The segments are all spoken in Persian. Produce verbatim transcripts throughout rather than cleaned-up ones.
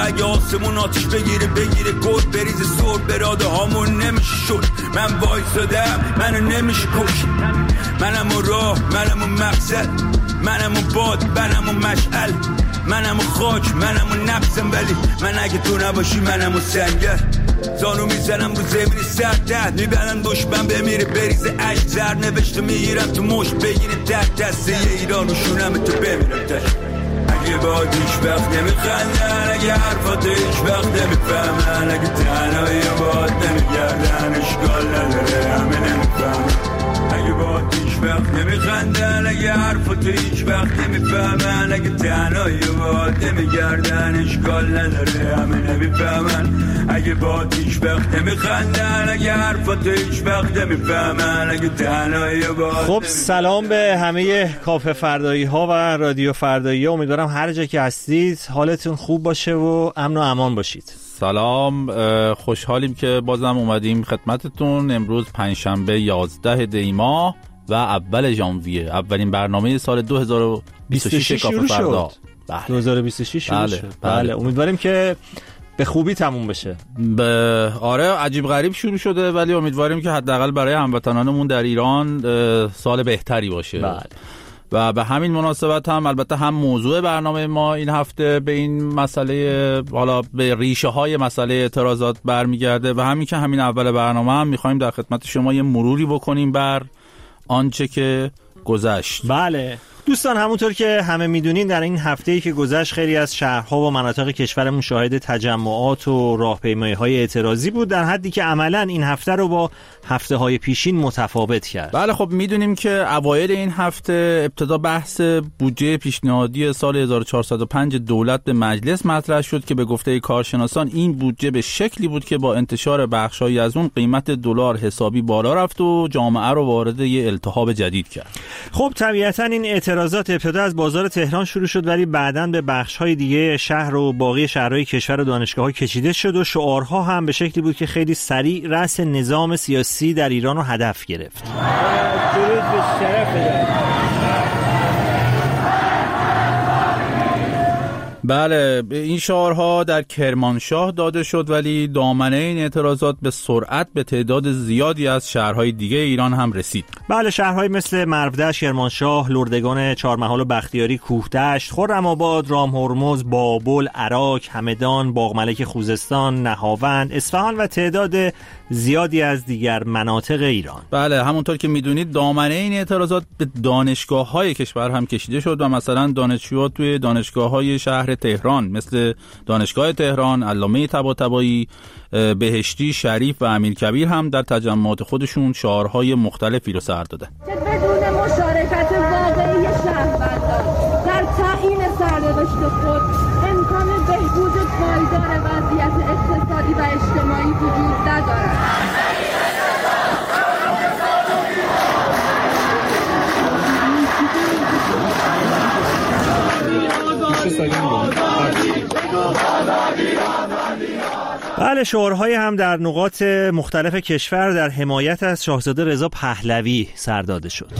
اگه آسمون آتیش بگیره بگیره گل بریزه سر براده هامون نمیشه شد. من وایسادم منو نمیشه کش. منم و راه منم و مقصد منم و باد منم و مشعل منم و خاک منم و نفسم ولی من اگه تو نباشی منم و سنگر. زانو میزنم رو زمین سردت میبرن دشمن بمیره بریزه عشق زر نوشته میگیرم تو مشت بگیره تک دسته ایران و شونم تو بمیرم تش. اگه باید هیچ وقت نمیخندن اگه حرفات هیچ وقت نمیفهمن اگه تنهایی باید نمیگردن اشکال نداره همه نمیفهمن. اگه باید هیچ وقت نمیخندن اگه حرفات هیچ وقت نمیفهمن اگه تنهایی باید نمیگردن اشکال نداره همه نمیفهمن. اگه باید هیچ وقت نمیخندن اگه حرفات هیچ وقت نمیفهمن اگه تنهایی باید. خب سلام به همه کافه فردایی ها و رادیو فردایی ها. امیدوارم هر جا که هستید حالتون خوب باشه و امن و امان باشید. سلام، خوشحالیم که بازم اومدیم خدمتتون. امروز پنجشنبه یازده دی ماه و اول ژانویه، اولین برنامه سال دو هزار و بیست و شش کافه فردا. بله. دو هزار و بیست و شش شروع بله. شد. بله. بله. امیدواریم که به خوبی تموم بشه. به آره عجیب غریب شروع شده ولی امیدواریم که حداقل برای هموطنانمون در ایران سال بهتری باشه. بله. و به همین مناسبت هم البته هم موضوع برنامه ما این هفته به این مسئله، حالا به ریشه های مسئله اعتراضات برمیگرده و همین که همین اول برنامه هم میخوایم در خدمت شما یه مروری بکنیم بر آنچه که گذشت. بله دوستان، همونطور که همه میدونین در این هفته‌ای که گذشت خیلی از شهرها و مناطق کشورمون شاهد تجمعات و راهپیمایی‌های اعتراضی بود، در حدی که عملاً این هفته رو با هفته‌های پیشین متفاوت کرد. بله خب میدونیم که اوایل این هفته ابتدا بحث بودجه پیشنهادی سال هزار و چهارصد و پنج دولت به مجلس مطرح شد که به گفته کارشناسان این بودجه به شکلی بود که با انتشار بخشایی از اون قیمت دلار حسابی بالا رفت و جامعه رو وارد یه التهاب جدید کرد. خب طبیعتاً این اعتراضات ابتدا از بازار تهران شروع شد ولی بعداً به بخش‌های دیگه شهر و باقی شهرهای کشور و دانشگاه‌ها کشیده شد و شعارها هم به شکلی بود که خیلی سریع رأس نظام سیاسی در ایران رو هدف گرفت. درود به شرف. بله این شعارها در کرمانشاه داده شد ولی دامنه این اعتراضات به سرعت به تعداد زیادی از شهرهای دیگه ایران هم رسید. بله شهرهای مثل مرودشت، کرمانشاه، لردگان، چهارمحال و بختیاری، کوهدشت، خرم‌آباد، رامهرمز، بابل، عراق، همدان، باغملک خوزستان، نهاوند، اصفهان و تعداد زیادی از دیگر مناطق ایران. بله همونطور که میدونید دامنه این اعتراضات به دانشگاه‌های کشور هم کشیده شد و مثلا دانشجوها توی دانشگاه‌های شهر تهران مثل دانشگاه تهران، علامه طباطبایی، بهشتی، شریف و امیرکبیر هم در تجمعات خودشون شعارهای مختلفی رو سر دادن. بدون مشارکت واقعی شهروندان در تعیین سرنوشت خود امکان بهبود پایدار وضعیت اقتصادی و اجتماعی وجود ندارد. بله شعارهای هم در نقاط مختلف کشور در حمایت از شاهزاده رضا پهلوی سر داده شد.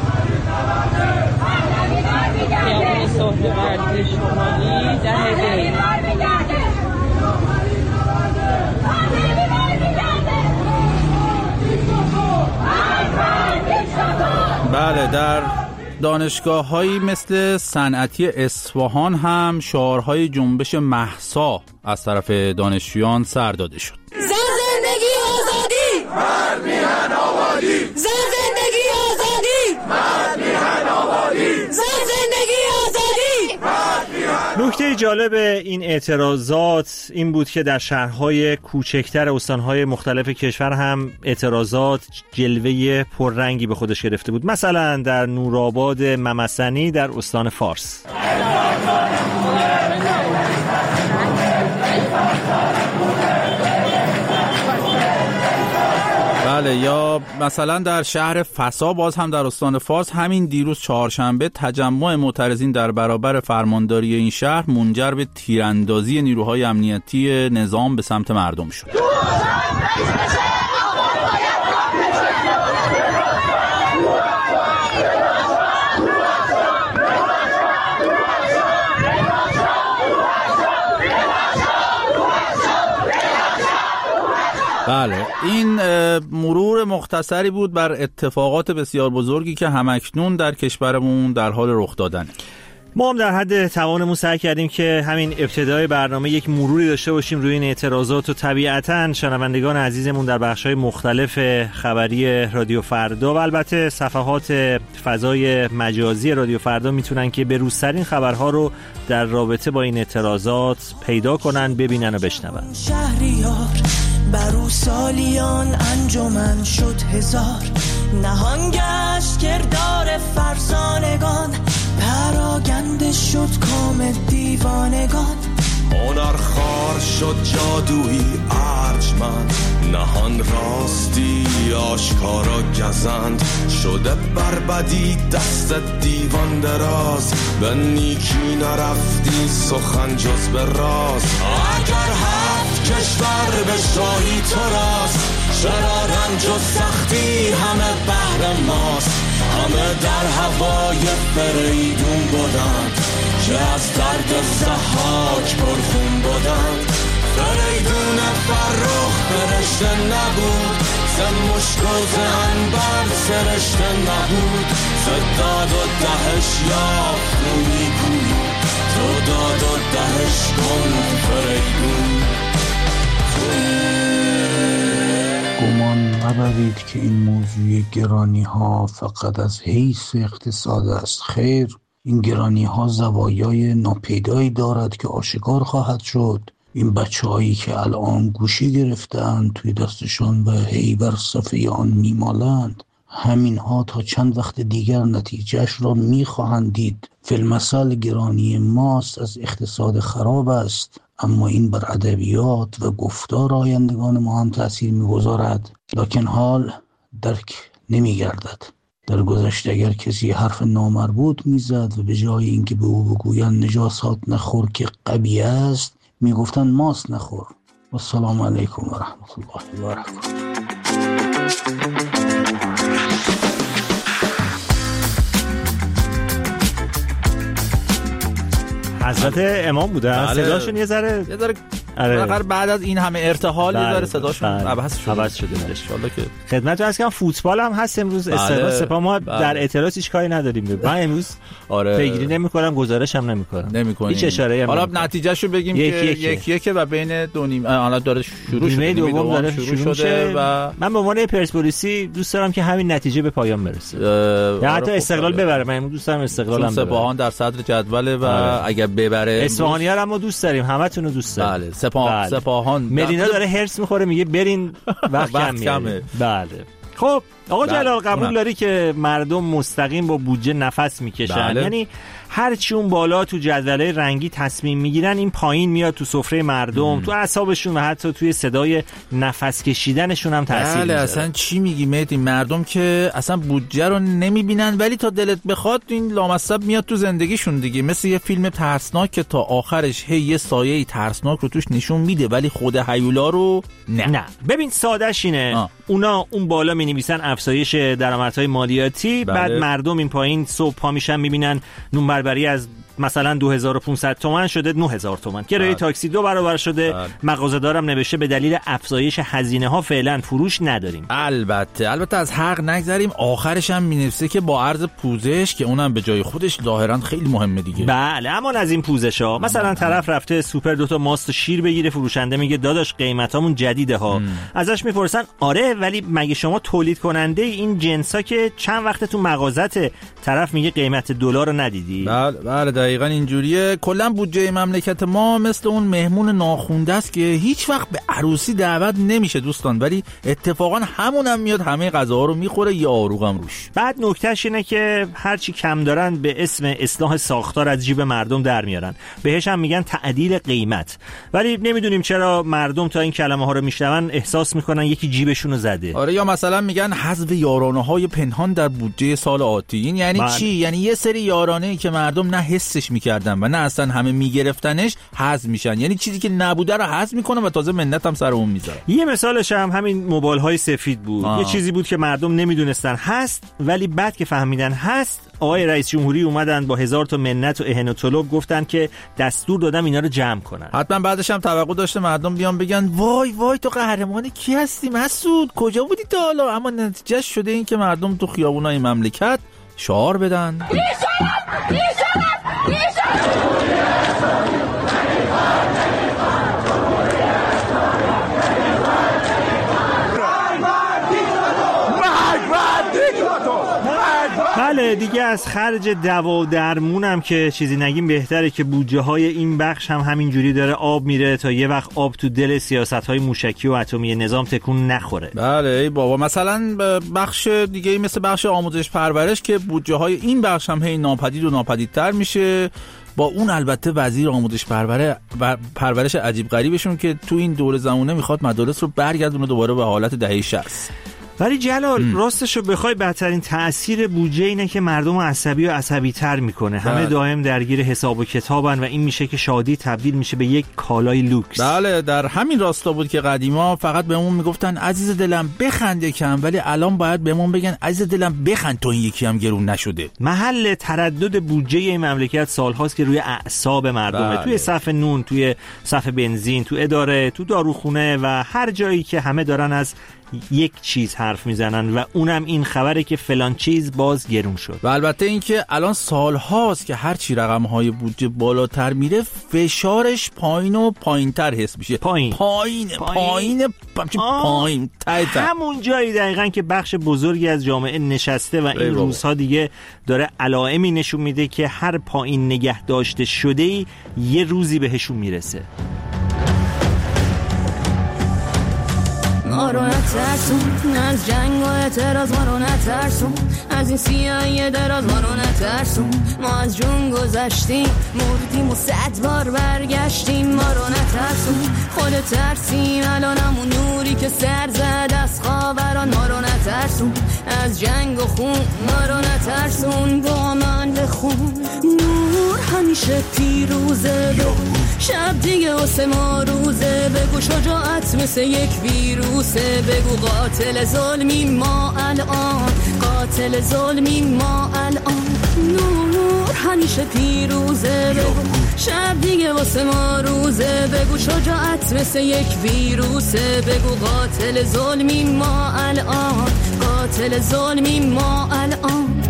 بله در دانشگاه‌هایی مثل صنعتی اصفهان هم شعارهای جنبش مهسا از طرف دانشجویان سر داده شد. زن زندگی آزادی، مرد میهن آبادی، زن زندگی آزادی، مرد میهن آبادی، زن زندگی آزادی، مرد میهن. نکته جالب این اعتراضات این بود که در شهرهای کوچکتر استانهای مختلف کشور هم اعتراضات جلوه پررنگی به خودش گرفته بود. مثلا در نورآباد ممسنی در استان فارس. بله یا مثلا در شهر فسا باز هم در استان فارس همین دیروز چهارشنبه تجمع معترضین در برابر فرمانداری این شهر منجر به تیراندازی نیروهای امنیتی نظام به سمت مردم شد. بله، این مرور مختصری بود بر اتفاقات بسیار بزرگی که همکنون در کشورمون در حال رخ دادن. ما هم در حد توانمون سعی کردیم که همین ابتدای برنامه یک مروری داشته باشیم روی این اعتراضات و طبیعتاً شنوندگان عزیزمون در بخش‌های مختلف خبری رادیو فردا و البته صفحات فضای مجازی رادیو فردا میتونن که به روزترین خبرها رو در رابطه با این اعتراضات پیدا کنن، ببینن و بشنون. شهریار برو سالیان انجمن شد هزار، نهان گشت کردار فرزانگان، پراگنده شد کام دیوانگان. هنر خار شد جادویی ارجمند، نهان راستی آشکارا گزند. شده بربدی دست دیوان دراز، به نیکی نرفتی سخن جز به راز. اگر هفت کشور به شاهی تو راست، چرا رنج و سختی همه بهر ماست. همه در هوای فریدون بودند، که از درد ضحاک پرخون بودند. فریدون فرخ فرشته نبود، ز مشک و ز عنبر سرشته نبود. ز داد و دهش یافت نیکویی، تو داد و دهش کن فریدون. گمان مبرید که این موضوع گرانی ها فقط از حیث اقتصاد است. خیر، این گرانی ها زوایای ناپیدایی دارد که آشکار خواهد شد. این بچه هایی که الان گوشی گرفتند توی دستشان و هی بر صفحه آن میمالند، همین ها تا چند وقت دیگر نتیجهش را میخواهند دید. فیلمسال گرانی ماست از اقتصاد خراب است، اما این بر ادبیات و گفتار آیندگان ما هم تأثیر می‌گذارد. لکن حال درک نمی‌گردد. در گذشته اگر کسی حرف نامربوط می‌زد و به جای اینکه به او بگویند نجاسات نخور که قبیح است، می‌گفتند ماست نخور. و السلام علیکم و رحمت الله و برکاته. حضرت امام بودن. بله. صداشون یه ذره یه ذره آره. بعد از این همه ارتحال یه ذره صداشون عوض شده. عوض شده. ان شاءالله که خدمتتون هست که فوتبال هم هست امروز. بله. استقلال سپاه ما بله. در اعتراض هیچ کاری نداریم. من امروز آره پیگیری نمی‌کنم، گذارش هم نمی‌کنم. نمی‌کنیم. هیچ اشاره‌ای هم حالا نمی‌کنم. نتیجهشو بگیم یک که یک یک یک و بین دو نیم الان داره شروع شده. نیمه دوم داره شروع, شروع شده و من به عنوان پرسپولیسی دوست دارم که همین نتیجه به پایان برسه. یا حتی استقلال ببره. من دوست دارم استقلال هم ببره. سپاهان در صدر جدوله و آره. اگر ببره اصفهانی‌ها هم ما دوست داریم، همتون رو دوست داریم. بله. سپاه بله. سپاهان مدینا داره هرس میخوره میگه برین وقت کم میاره. بله. خب آقا جلال قبول داری که مردم مستقیم با بودجه نفس میکشن؟ بله. یعنی هر چی اون بالا تو جدولای رنگی تصمیم میگیرن، این پایین میاد تو سفره مردم، ام. تو اعصابشون و حتی توی صدای نفس کشیدنشون هم تاثیر میذاره. بله اصلا چی میگی مهدی؟ مردم که اصلا بودجه رو نمیبینن، ولی تا دلت بخواد این لامصب میاد تو زندگیشون دیگه. مثل یه فیلم ترسناک که تا آخرش هی یه سایه ترسناک رو توش نشون میده، ولی خود هیولا رو نه. نه ببین سادهش اینه آه. اونا اون بالا مینویسن افزایش درآمدهای مالیاتی، بله. بعد مردم این پایین صبح پا میشن میبینن نونبربری از مثلا دو هزار و پانصد تومان شده نه هزار تومان، کرایه تاکسی دو برابر شده، مغازه‌دارم نوشته به دلیل افزایش هزینه ها فعلا فروش نداریم. البته البته از حق نگذریم، آخرش هم می‌نویسه که با عرض پوزش که اونم به جای خودش ظاهرا خیلی مهمه دیگه. بله اما از این پوزش‌ها مثلا طرف رفته سوپر دو تا ماست و شیر بگیره، فروشنده میگه داداش قیمتامون جدیده ها. ام. ازش میپرسن آره ولی مگه شما تولید کننده این جنسا که چند وقت تو مغازته؟ طرف میگه قیمت دلار رو ندیدی؟ بله بله دقیقاً اینجوریه. کلا بودجه مملکت ما مثل اون مهمون ناخونده است که هیچ وقت به عروسی دعوت نمیشه دوستان، ولی اتفاقا همونم هم میاد همه غذاها رو میخوره یا آروغم روش. بعد نکتهش اینه که هرچی کم دارن به اسم اصلاح ساختار از جیب مردم در میارن، بهش هم میگن تعدیل قیمت، ولی نمیدونیم چرا مردم تا این کلمه ها رو میشنون احساس میکنن یکی جیبشون رو زده. آره یا مثلا میگن حذف یارانه های پنهان در بودجه سال آتی. این یعنی من... چی؟ یعنی یه سری یارانه‌ای که مردم نه حس حذفش میکردن و نه اصلا همه میگرفتنش حذف میشن، یعنی چیزی که نبوده رو حذف میکنه و تازه منت هم سر اون میذاره. یه مثالش هم همین موبایل های سفید بود. آه. یه چیزی بود که مردم نمیدونستن هست، ولی بعد که فهمیدن هست آقای رئیس جمهوری اومدن با هزار تا منت و اهن و طلب گفتن که دستور دادم اینا رو جمع کنن. حتما بعدش هم توقع داشته مردم بیان بگن وای وای تو قهرمان کی هستی مسعود، کجا بودی تا حالا؟ اما نتیجه شده این که مردم تو خیابونای مملکت شعار بدن بله دیگه. از خرج دوا درمونم که چیزی نگیم بهتره که بودجه های این بخش هم همینجوری داره آب میره تا یه وقت آب تو دل سیاست های موشکی و اتمی نظام تکون نخوره. بله ای بابا، مثلا بخش دیگه مثل بخش آموزش پرورش که بودجه های این بخش هم هی ناپدید و ناپدیدتر میشه، با اون البته وزیر آموزش پرورش پرورش عجیب غریبشون که تو این دور زمانه میخواد مدارس رو برگردونه دوباره به حالت دهه شصت. ولی جلال ام. راستشو بخوای بدترین تأثیر بودجه اینه که مردم عصبی و عصبی تر میکنه. بله. همه دائم درگیر حساب و کتابن و این میشه که شادی تبدیل میشه به یک کالای لوکس. بله در همین راستا بود که قدیما فقط بهمون میگفتن عزیز دلم بخند یکم، ولی الان باید بهمون بگن عزیز دلم بخند تا این یکی هم گرون نشده. محل تردد بودجه این مملکت سالهاست که روی اعصاب مردمه. بله. توی صف نون، توی صف بنزین، تو اداره، تو داروخونه و هر جایی که همه دارن از یک چیز حرف میزنن و اونم این خبره که فلان چیز باز گرون شد. و البته این که الان سال هاست که هر چی رقم‌های بودجه بالاتر میره فشارش پایین و پایین‌تر حس میشه. پایین پایین پایین پایین تای همون جایی دقیقاً که بخش بزرگی از جامعه نشسته و این روزها دیگه داره علائمی نشون میده که هر پایین نگه داشته شده‌ای یه روزی بهشون میرسه. ما رو نترسون از جنگ و اعتراض، ما رو نترسون از این سیاهی دراز، ما رو نترسون. ما از جون گذشتیم مردیم و صد بار برگشتیم، ما رو نترسون. خود ترسیم الان همون نوری که سر زد از خاوران، ما رو نترسون از جنگ و خون، ما رو نترسون. با من بخون نور همیشه پیروزه، شب دیگه واسه ما روزه. بگو شجاعت مثل یک ویروسه، بگو قاتل ظلمی ما الان، قاتل ظلمی ما الان. نور همیشه پیروزه، بگو شب دیگه واسه ما روزه. بگو شجاعت مثل یک ویروسه، بگو قاتل ظلمی ما الان، قاتل ظلمی ما الان.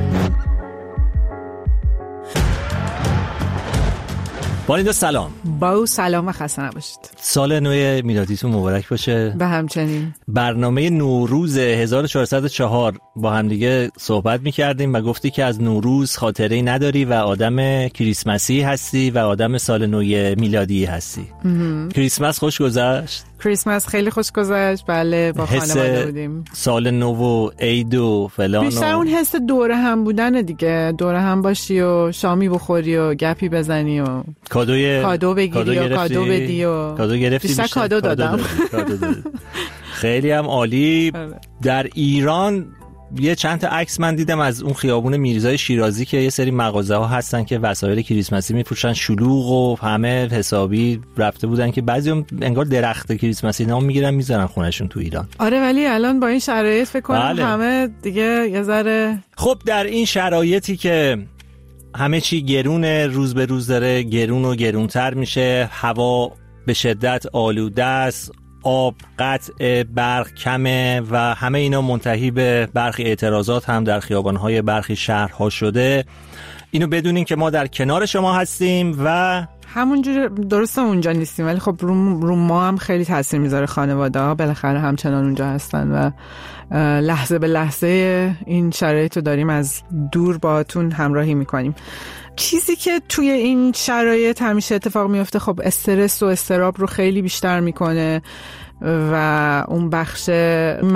والیندا سلام. با سلام و خسته نباشید. سال نو میلادیتون مبارک باشه. به همچنین. برنامه نوروز هزار و چهارصد و چهار با هم دیگه صحبت می‌کردیم و گفتی که از نوروز خاطره‌ای نداری و آدم کریسمسی هستی و آدم سال نو میلادی هستی. کریسمس خوش گذشت؟ کریسمس خیلی خوش گذشت. بله با خانواده بودیم. سال نو و عید و فلان. بیشتر اون حس دوره هم بودن دیگه، دوره هم باشی و شامی بخوری و گپی بزنی و کادوی کادو بگیری و کادو بدی و کادو گرفتی. بیشتر کادو دادم. خیلی هم عالی. در ایران یه چند تا عکس من دیدم از اون خیابون میرزای شیرازی که یه سری مغازه ها هستن که وسایل کریسمسی میفروشن، شلوغ و همه حسابی رفته بودن که بعضی انگار درخت کریسمسی نام میگیرن میذارن خونشون تو ایران. آره ولی الان با این شرایط فکر کنم بله. همه دیگه یه ذره. خب در این شرایطی که همه چی گرونه، روز به روز داره گرون و گرونتر میشه، هوا به شدت آلوده است، آب قطع، برق کمه و همه اینا منتهی به برخی اعتراضات هم در خیابان‌های برخی شهرها شده. اینو بدونین که ما در کنار شما هستیم و همونجوری درسته اونجا نیستیم ولی خب رو, رو ما هم خیلی تاثیر میذاره. خانواده ها بالاخره همچنان اونجا هستن و لحظه به لحظه این شرایط رو داریم از دور باهاتون همراهی میکنیم. چیزی که توی این شرایط همیشه اتفاق میفته خب استرس و استراب رو خیلی بیشتر میکنه و اون بخش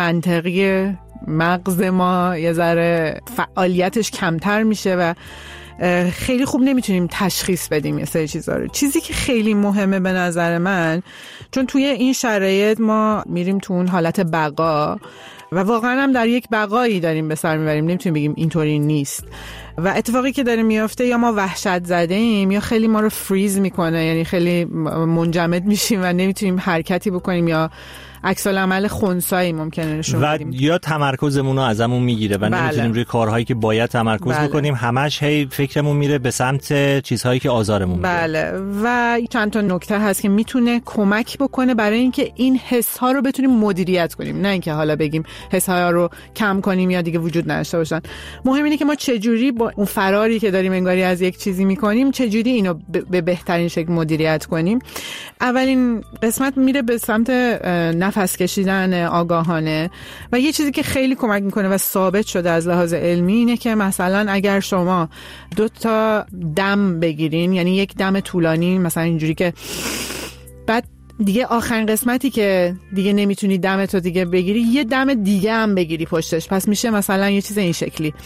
منطقی مغز ما یه ذره فعالیتش کمتر میشه و خیلی خوب نمیتونیم تشخیص بدیم یه سری چیزا رو. چیزی که خیلی مهمه به نظر من، چون توی این شرایط ما میریم تو اون حالت بقا و واقعا هم در یک بقایی داریم به سر میبریم، نمیتونیم بگیم اینطوری نیست. و اتفاقی که داره میافته یا ما وحشت زده ایم یا خیلی ما رو فریز میکنه، یعنی خیلی منجمد میشیم و نمیتونیم حرکتی بکنیم یا عکس العمل خنثایی ممکنه نشون بدیم و یا تمرکزمون رو ازمون میگیره و بله. نمیتونیم روی کارهایی که باید تمرکز بله. بکنیم، همش هی فکرمون میره به سمت چیزهایی که آزارمون میده. بله. و چند تا نکته هست که میتونه کمک بکنه برای اینکه این حس ها رو بتونیم مدیریت کنیم، نه اینکه حالا بگیم حس ها رو کم کنیم یا دیگه وجود نداشته باشن. مهم اینه که ما چجوری با اون فراری که داریم انگاری از یک چیزی میکنیم چجوری اینو به بهترین شکل مدیریت کنیم. اولین قسمت میره به سمت نفس کشیدن آگاهانه و یه چیزی که خیلی کمک میکنه و ثابت شده از لحاظ علمی اینه که مثلا اگر شما دو تا دم بگیرین، یعنی یک دم طولانی مثلا اینجوری که بعد دیگه آخرین قسمتی که دیگه نمیتونی دمتو دیگه بگیری یه دم دیگه هم بگیری پشتش، پس میشه مثلا یه چیز این شکلی.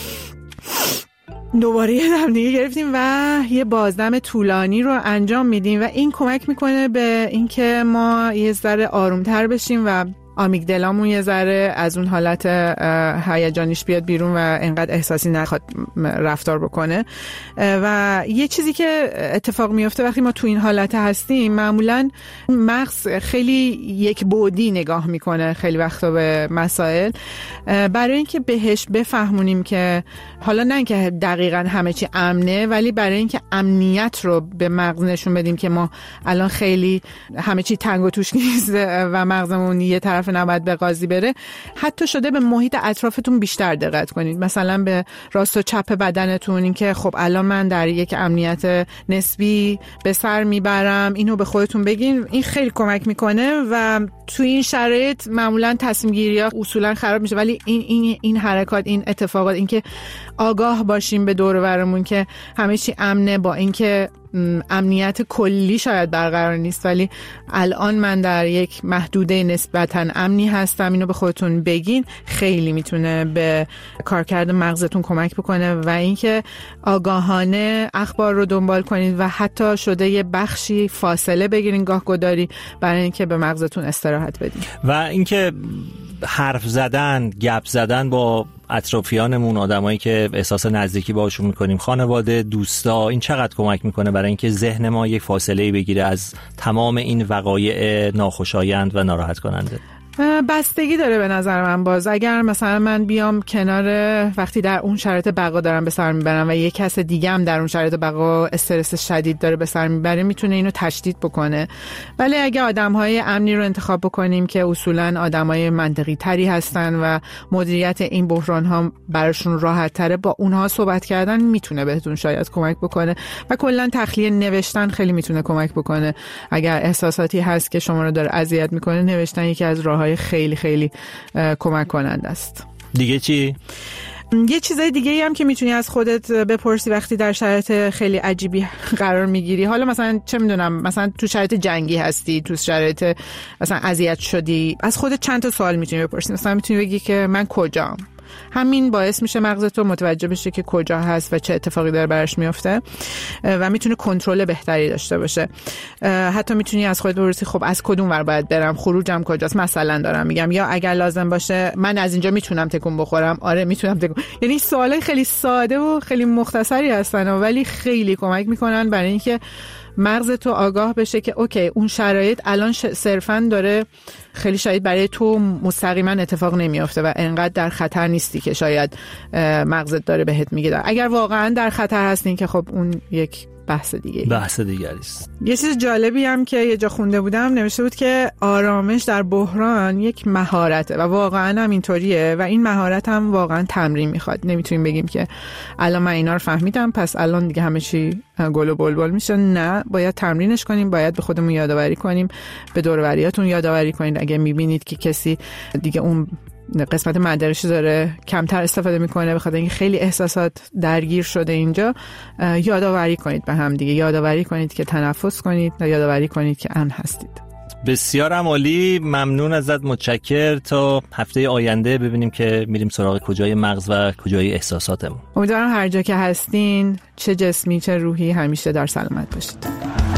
دوباره یه دم دیگه گرفتیم و یه بازدم طولانی رو انجام میدیم و این کمک میکنه به اینکه ما یه ذره آرومتر بشیم و آمیگدالامون یه ذره از اون حالت هیجانیش بیاد بیرون و انقدر احساسی نخواد رفتار بکنه. و یه چیزی که اتفاق میفته وقتی ما تو این حالت هستیم، معمولاً مغز خیلی یک بعدی نگاه میکنه خیلی وقتا به مسائل، برای اینکه بهش بفهمونیم که حالا نه اینکه دقیقاً همه چی امنه، ولی برای اینکه امنیت رو به مغز نشون بدیم که ما الان خیلی همه چی تنگ و توش نیست و مغزمون یه طرف نباید به قاضی بره، حتی شده به محیط اطرافتون بیشتر دقت کنید، مثلا به راست و چپ بدنتون، اینکه خب الان من در یک امنیت نسبی به سر میبرم، اینو به خودتون بگین. این خیلی کمک میکنه و تو این شرایط معمولا تصمیم گیری ها اصولا خراب میشه، ولی این این این حرکات، این اتفاقات، اینکه آگاه باشیم به دور و برمون که همه چی امنه، با اینکه امنیت کلی شاید برقرار نیست ولی الان من در یک محدوده نسبتاً امنی هستم، اینو به خودتون بگین، خیلی میتونه به کارکرد مغزتون کمک بکنه. و اینکه آگاهانه اخبار رو دنبال کنید و حتی شده یه بخشی فاصله بگیرین گاه گداری برای اینکه به مغزتون استراحت بدین. و اینکه حرف زدن، گپ زدن با اطرافیانمون، آدمایی که احساس نزدیکی باشون میکنیم، خانواده، دوستا، این چقدر کمک میکنه برای اینکه ذهن ما یک فاصله بگیره از تمام این وقایع ناخوشایند و ناراحت کننده؟ بستگی داره به نظر من. باز اگر مثلا من بیام کنار وقتی در اون شرایط بقا دارم به سر میبرم و یک کس دیگه هم در اون شرایط بقا استرس شدید داره به سر میبره، میتونه اینو تشدید بکنه. ولی اگه آدم‌های امنی رو انتخاب بکنیم که اصولاً آدم‌های منطقی تری هستن و مدیریت این بحران‌ها براشون راحت تره، با اونها صحبت کردن میتونه بهتون شاید کمک بکنه. و کلاً تخلیه نوشتن خیلی میتونه کمک بکنه. اگر احساساتی هست که شما رو داره اذیت میکنه، نوشتن یکی از راه‌های خیلی خیلی کمک کننده است. دیگه چی؟ یه چیزای دیگه هم که میتونی از خودت بپرسی وقتی در شرایط خیلی عجیبی قرار میگیری، حالا مثلا چه میدونم، مثلا تو شرایط جنگی هستی، تو شرایط مثلا اذیت شدی، از خودت چند تا سوال میتونی بپرسی. مثلا میتونی بگی که من کجام؟ همین باعث میشه مغزت متوجه بشه که کجا هست و چه اتفاقی داره براش میفته و میتونه کنترل بهتری داشته باشه. حتی میتونی از خودت بپرسی خب از کدوم ور باید برم، خروجم کجاست، مثلا دارم میگم، یا اگر لازم باشه من از اینجا میتونم تکون بخورم، آره میتونم تکون. یعنی سوالای خیلی ساده و خیلی مختصری هستن ولی خیلی کمک میکنن برای اینکه مغز تو آگاه بشه که اوکی اون شرایط الان صرفاً داره خیلی شاید برای تو مستقیما اتفاق نمیافته و انقدر در خطر نیستی که شاید مغزت داره بهت میگه. اگر واقعا در خطر هستین که خب اون یک بحث دیگه بحث دیگری است. یه چیز جالبی هم که یه جا خونده بودم نوشته بود که آرامش در بحران یک مهارته و واقعا هم اینطوریه و این مهارت هم واقعا تمرین میخواد. نمیتونیم بگیم که الان من اینا رو فهمیدم پس الان دیگه همه چی گل و بلبل میشه. نه، باید تمرینش کنیم، باید به خودمون یادآوری کنیم، به دور و بریاتون یادآوری کنید. اگه میبینید که کسی دیگه اون قسمت منطقیش داره کمتر استفاده میکنه بخاطر اینکه خیلی احساسات درگیر شده اینجا، یادآوری کنید به هم دیگه، یادآوری کنید که تنفس کنید و یادآوری کنید که امن هستید. بسیارم عالی، ممنون ازت، متشکر. تا هفته آینده ببینیم که میریم سراغ کجای مغز و کجای احساساتمون. امیدوارم هر جا که هستین، چه جسمی چه روحی، همیشه در سلامت باشید.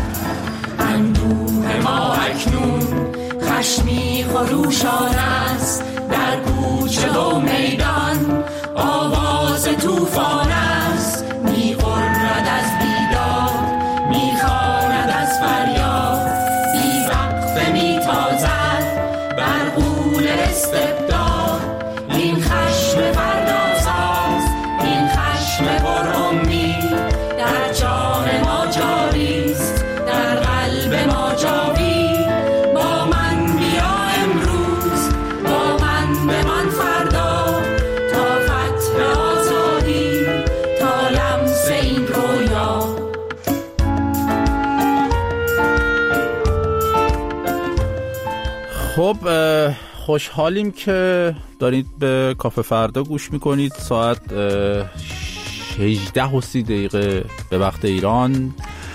اندوه ما اکنون خشمی خروشان است، در کوچه و میدان آواز توفان است، می غرد از بیدار، می خواند از فریاد، بی وقفه می تازد بر غول استبداد. این خشم پردازاز، این خشم پر امید، در جان ما جاریست، در قلب ما جاوید. با من بیا امروز، با من بمان فردا، تا فتح آزادی، تا لمس این رویا. خب خوشحالیم که دارید به کافه فردا گوش میکنید. ساعت هجده و سی دقیقه به وقت ایران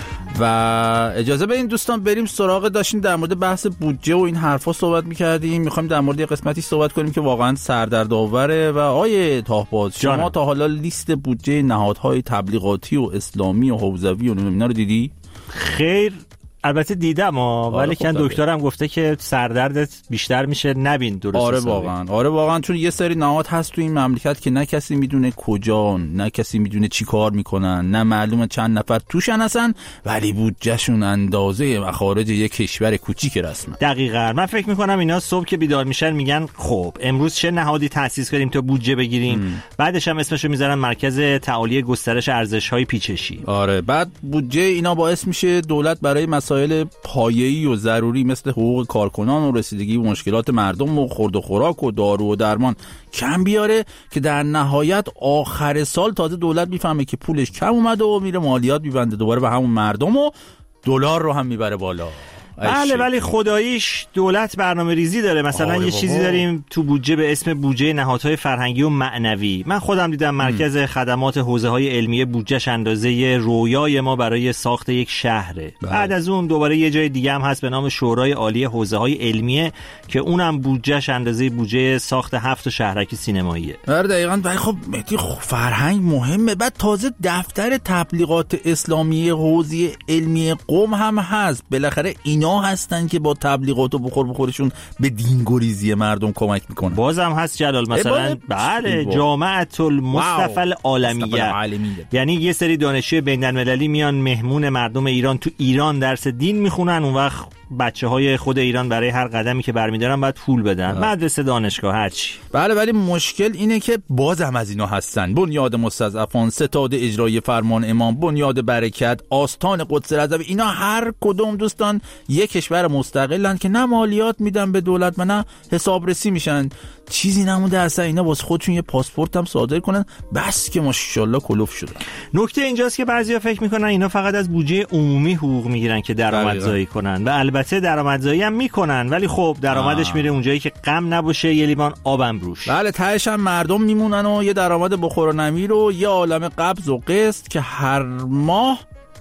و اجازه بدین دوستان بریم سراغ، داشتیم در مورد بحث بودجه و این حرفا صحبت میکردیم، میخوایم در مورد یه قسمتی صحبت کنیم که واقعا سردردآوره. و آیه طاهباز، شما تا حالا لیست بودجه نهادهای تبلیغاتی و اسلامی و حوزوی و اینا رو دیدی؟ خیر، البته دیدم ها، ولی که دکترم گفته که سردردت بیشتر میشه، نبین درست. آره واقعا، آره واقعا، چون یه سری نهاد هست تو این مملکت که نه کسی میدونه کجا، نه کسی میدونه چی کار میکنن، نه معلومه چند نفر توشن هستن، ولی بودجهشون اندازه مخارج یک کشور کوچیک رسمه. دقیقاً. من فکر میکنم اینا صبح که بیدار میشن میگن خب امروز چه نهادی تأسیس کنیم تا بودجه بگیریم، ام. بعدش هم اسمشو میذارن مرکز تعالی گسترش ارزش‌های پیچشی. آره، بعد بودجه اینا باعث میشه دولت برای مسائل پایه‌ای و ضروری مثل حقوق کارکنان و رسیدگی و مشکلات مردم و خورد و خوراک و دارو و درمان کم بیاره که در نهایت آخر سال تازه دولت میفهمه که پولش کم اومده و میره مالیات میبنده دوباره به همون مردم و دلار رو هم میبره بالا. بله، ولی خداییش دولت برنامه ریزی داره. مثلا یه چیزی داریم تو بودجه به اسم بودجه نهادهای فرهنگی و معنوی. من خودم دیدم مرکز ام. خدمات حوزه‌های علمیه بودجهش اندازه رویای ما برای ساخت یک شهره. بله. بعد از اون دوباره یه جای دیگه هم هست به نام شورای عالی حوزه‌های علمیه که اونم بودجهش اندازه بودجه ساخت هفت شهرک سینماییه. آره دقیقاً. ولی خب مهدی فرهنگ مهمه. بعد تازه دفتر تبلیغات اسلامی حوزه علمیه قم هم هست. بالاخره اینا هستن که با تبلیغات و بخور بخورشون به دینگریزی مردم کمک میکنن. بازم هست جلال، مثلا بله جامعه المصطفى العالمیه، یعنی یه سری دانشجوی بین‌المللی میان مهمون مردم ایران تو ایران درس دین میخونن، اون وقت بچه های خود ایران برای هر قدمی که برمیدارن باید پول بدن، مدرسه، دانشگاه، هرچی. بله، ولی مشکل اینه که بازم از اینا هستن: بنیاد مستضعفان، ستاد اجرایی فرمان امام، بنیاد برکت، آستان قدس رضوی. اینا هر کدوم دوستان یک کشور مستقلن که نه مالیات میدن به دولت و نه حسابرسی میشن. چیزی نمونده اصلا اینا واسه خودشون یه پاسپورت هم صادر کنن، بس که ماشاءالله کلوف شدن. نکته اینجاست که بعضیا فکر میکنن اینا فقط از بودجه عمومی حقوق میگیرن که درآمدزایی کنن، و البته درآمدزایی هم میکنن، ولی خب درآمدش میره اونجایی که غم نباشه یه لیوان آبم روش. بله، تهش هم مردم میمونن و یه درآمد بخور و نمیر و یه عالمه قبض و قسط که هر ماه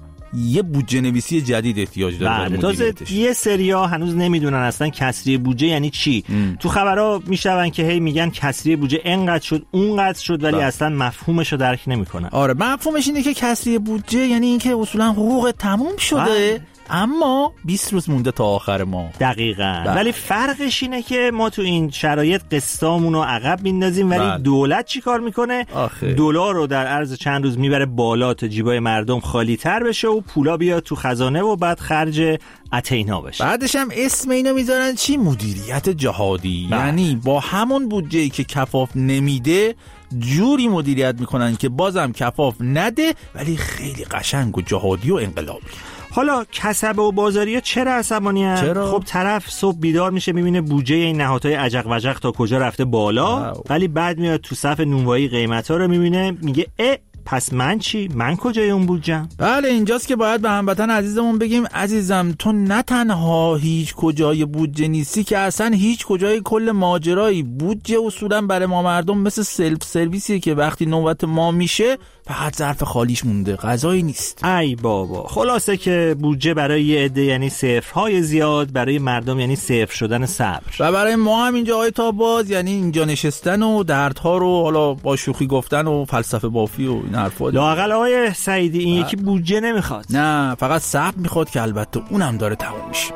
یه بودجه نویسی جدید احتیاج داره. بله، تازه یه سریا هنوز نمیدونن اصلا کسری بودجه یعنی چی. ام. تو خبرها میشنون که هی میگن کسری بودجه اینقدر شد اونقدر شد، ولی بله. اصلا مفهومش رو درک نمیکنن. آره، مفهومش اینه که کسری بودجه یعنی اینکه اصولا حقوق تموم شده، بله. اما بیست روز مونده تا آخر ماه. دقیقاً. بله. ولی فرقش اینه که ما تو این شرایط قسطامون رو عقب میندازیم، ولی بله. دولت چی کار میکنه؟ دلار رو در عرض چند روز میبره بالا تا جیبای مردم خالی تر بشه و پولا بیاد تو خزانه و بعد خرج اتینا بشه. بعدش هم اسم اینو میذارن چی؟ مدیریت جهادی. بله. یعنی با همون بودجه‌ای که کفاف نمیده جوری مدیریت میکنن که بازم کفاف نده، ولی خیلی قشنگ و جهادی و انقلابی. حالا کسبه و بازاری‌ها چرا عصبانی هستن؟ چرا؟ خب طرف صبح بیدار میشه میبینه بودجه این نهادهای عجق وجق تا کجا رفته بالا، واو. ولی بعد میاد تو صف نونوایی قیمتا رو میبینه میگه اه پس من چی؟ من کجای اون بودجم؟ بله، اینجاست که باید به هموطن عزیزمون بگیم عزیزم تو نه تنها هیچ کجای بودجه نیستی، که اصلا هیچ کجای کل ماجرایی. بودجه اصولا برای ما مردم مثل سلف سرویسیه که وقتی نوبت ما میشه فقط ظرف خالیش مونده، غذایی نیست. ای بابا. خلاصه که بودجه برای یه عده یعنی صفرهای زیاد، برای مردم یعنی صفر شدن صبر. و برای ما هم اینجا تا باز یعنی اینجا نشستن و دردها رو حالا با شوخی گفتن و فلسفه بافی و این حرفا. لااقل آقای سعیدی این یکی بودجه نمیخواد. نه، فقط صبر میخواد که البته اونم داره تموم میشه.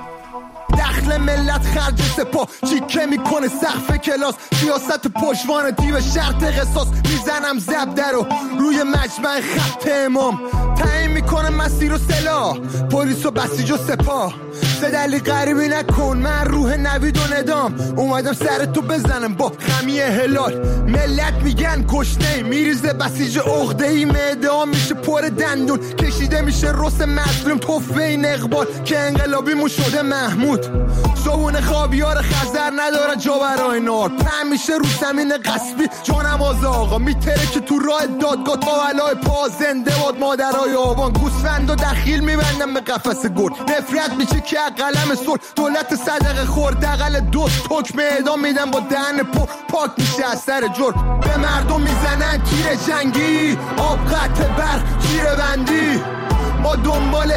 دخل ملت خرج سپاه چیکه میکنه سقف کلاس، سیاست پشوان دیو شرط قصاص، میزنم زبده رو روی مجمع خط امام، تعیین میکنه مسیر و سلاح، پلیس و بسیج و سپاه، سدلی غریبی نکن، من روح نوید و ندام اومدم سر تو بزنم با خمی هلال. ملت میگن گشنه میریزه بسیج عقده‌ای، معده میشه پر دندون، کشیده میشه رس مظلوم، توفه این اقبال که انقلابیمون شده محمود. صبحونه خوابیار خزر نداره جا برای نار، پن میشه رو زمین قصبی جانم آز آقا، میتره که تو راه دادگاه تا علای پا، زنده باد مادرای آبان، گوسفند و دخیل میبندم به قفس گرد، نفرت میشه که قلم سر، دولت صدقه خور دقل دوست حکم اعدام میدن با دهن پر، پاک میشه از سر جرم، به مردم میزنن تیر جنگی، آب قطع برق جیره بندی، ما دنبال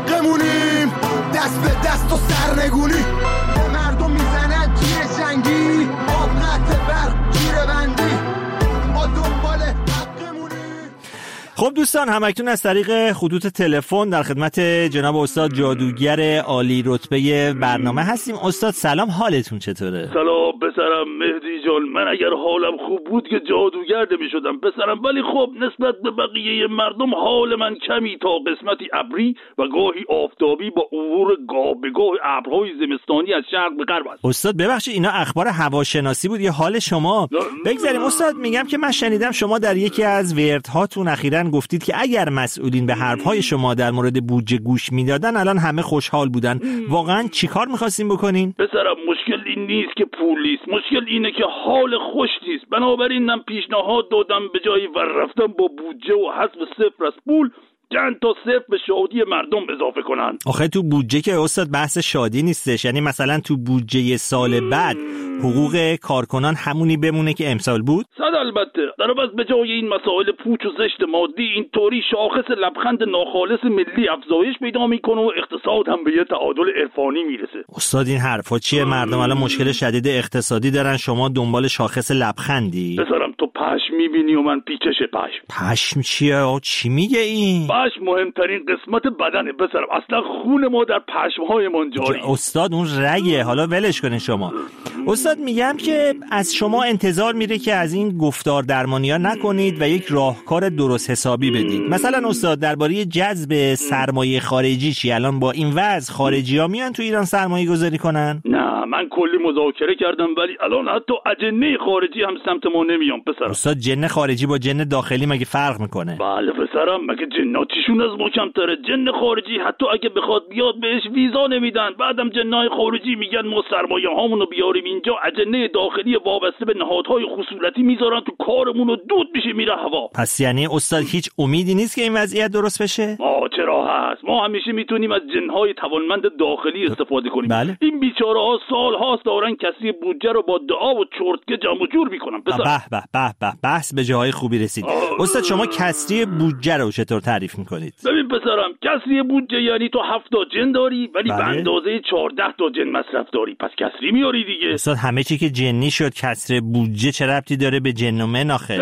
حقمونیم دست به دست و سرنگونی، به مردم میزنن تیر جنگی، آب قطع برق جیره بندی، ما دنبال حقمونیم. خب دوستان، همکنون از طریق خطوط تلفن در خدمت جناب استاد جادوگر عالی رتبه برنامه هستیم. استاد سلام، حالتون چطوره؟ سلام پسرم مهدی جان، من اگر حالم خوب بود که جادوگر نمی‌شدم پسرم، ولی خب نسبت به بقیه مردم حال من کمی تا قسمتی ابری و گاهی آفتابی با عبور گاه به گاه ابرهای زمستانی از شرق به غرب است. استاد ببخشید اینا اخبار هواشناسی بود یا حال شما؟ بگذاریم استاد. میگم که من شنیدم شما در یکی از وردهاتون اخیراً گفتید که اگر مسئولین به حرفهای شما در مورد بودجه گوش میدادن الان همه خوشحال بودن. واقعاً چیکار می‌خواستین بکنین؟ پسرم مشکل این نیست که پول نیست، مشکل اینه که حال خوش نیست. بنابراین من پیشنهاد دادم به جای ور رفتن با بودجه و حذف صفر از پول چند تا صفر به شادی مردم اضافه کنن. آخه تو بودجه که استاد بحث شادی نیستش، یعنی مثلا تو بودجه سال بعد حقوق کارکنان همونی بمونه که امسال بود؟ صد البته. در عوض به جای این مسائل پوچ و زشت مادی اینطوری شاخص لبخند ناخالص ملی افزایش پیدا میکنه و اقتصاد هم به یه تعادل عرفانی میرسه. استاد این حرفا چیه؟ مردم الان مشکل شدید اقتصادی دارن، شما دنبال شاخص لبخندی؟ پسرم تو پشم میبینی و من پیچش پشم. پشم چیه؟ چی میگه این؟ پشم مهمترین قسمت بدنه پسرم، اصلا خون ما در پشمهایمان جاری. استاد اون رگه، حالا ولش کنین شما. استاد میگم که از شما انتظار میره که از این گفتار درمانی ها نکنید و یک راهکار درست حسابی بدید. مثلا استاد درباره جذب سرمایه خارجی چی؟ الان با این وضع خارجی ها میان تو ایران سرمایه گذاری کنن؟ نه من کلی مذاکره کردم ولی الان حتی اجنه خارجی هم سمت ما نمیان پسرم. استاد جن خارجی با جن داخلی مگه فرق میکنه؟ بله پسرم، مگه جناتیشون از ما کمتره؟ جن خارجی حتی اگه بخواد بیاد بهش ویزا نمیدن، بعدم جنای خارجی میگن ما سرمایه هامونو بیاریم اینجا، اجنه داخلی وابسته به نهادهای خصوصی میذارن تو کارمون و دود میشه میره هوا. پس یعنی استاد هیچ امیدی نیست که این وضعیت درست بشه؟ ما چرا هست، ما همیشه میتونیم از جنهای توانمند داخلی استفاده کنیم. بله؟ این بیچاره ها سال هاست دارن کسی بودجه رو با دعا و چرتکه جمع جور میکنن. به به به به بحث به جاهای خوبی رسید. استاد شما کسری بودجه رو چطور تعریف میکنید؟ ببین پسرم، کسری بودجه یعنی تو هفت تا جن داری ولی به اندازه چهارده تا جن مصرف داری، پس کسری میاری دیگه. استاد همه چی که جنی شد کسر بودجه چه ربطی داره به جن و من آخه؟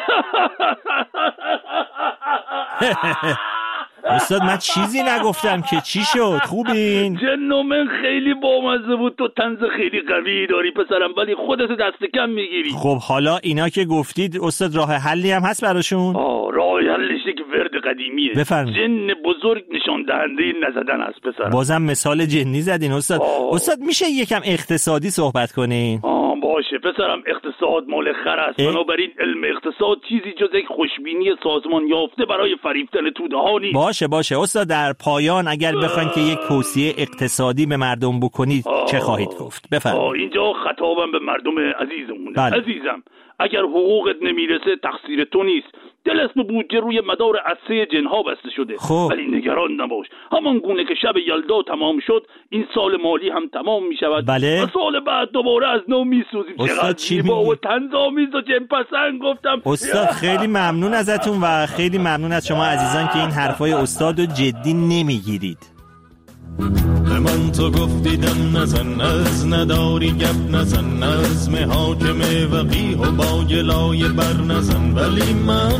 استاد من چیزی نگفتم که. چی شد؟ خوبین؟ جن و من خیلی بامزه بود، تو طنز خیلی قوی داری پسرم ولی خودت دست کم میگیری. خب حالا اینا که گفتید استاد راه حلی هم هست براشون؟ آه راه حلش یک ورد قدیمیه. بفرمایید. جن بزرگ نشان دهنده نزدن است پسرم. بازم مثال جنی زدین استاد. آه. استاد میشه یکم اقتصادی صحبت کنین؟ آه باشه پسرم، اقتصاد مال خر است، بنابراین علم اقتصاد چیزی جز یک خوشبینی سازمان یافته برای فریفتن توده ها نیست. باشه باشه استاد، در پایان اگر بخواید که یک توصیه اقتصادی به مردم بکنید چه خواهید گفت؟ بفرمایید. اینجا خطابم به مردم عزیزمونه. بله. عزیزم اگر حقوقت نمیرسه تقصیر تو نیست. دل اسم بودجه روی مدار عطسه جنها بسته شده. خوب. ولی نگران نباش، همان گونه که شب یلدا تمام شد این سال مالی هم تمام می شود. بله. و سال بعد دوباره از نو می سوزیم. استاد چی زیبا و طنزآمیز و جنپسند گفتم. استاد خیلی ممنون ازتون و خیلی ممنون از شما عزیزان که این حرفای استاد رو جدی نمیگیرید. به من تو گفتی دم نزن، از نداری گپ نزن، از محاکم وقیح و با گلای بر نزن. ولی من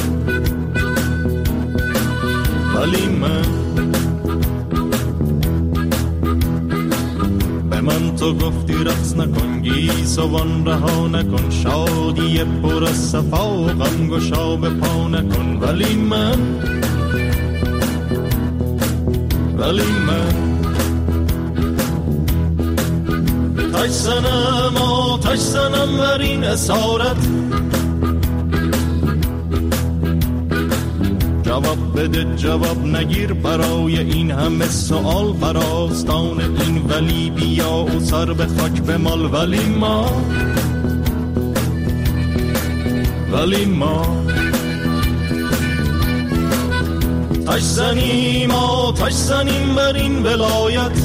ولی من به من تو گفتی رقص نکن، گیسوان رها نکن، شادی پر از صفا و غم گشا به پا نکن. ولی من ولی من تاش زنم آتش زنم بر این اسارت، جواب بده جواب نگیر برای این همه سوال، براستان این ولی بیا و سر به خاک بمال. ولی ما ولی ما تاش زنیم آتش زنیم بر این ولایت.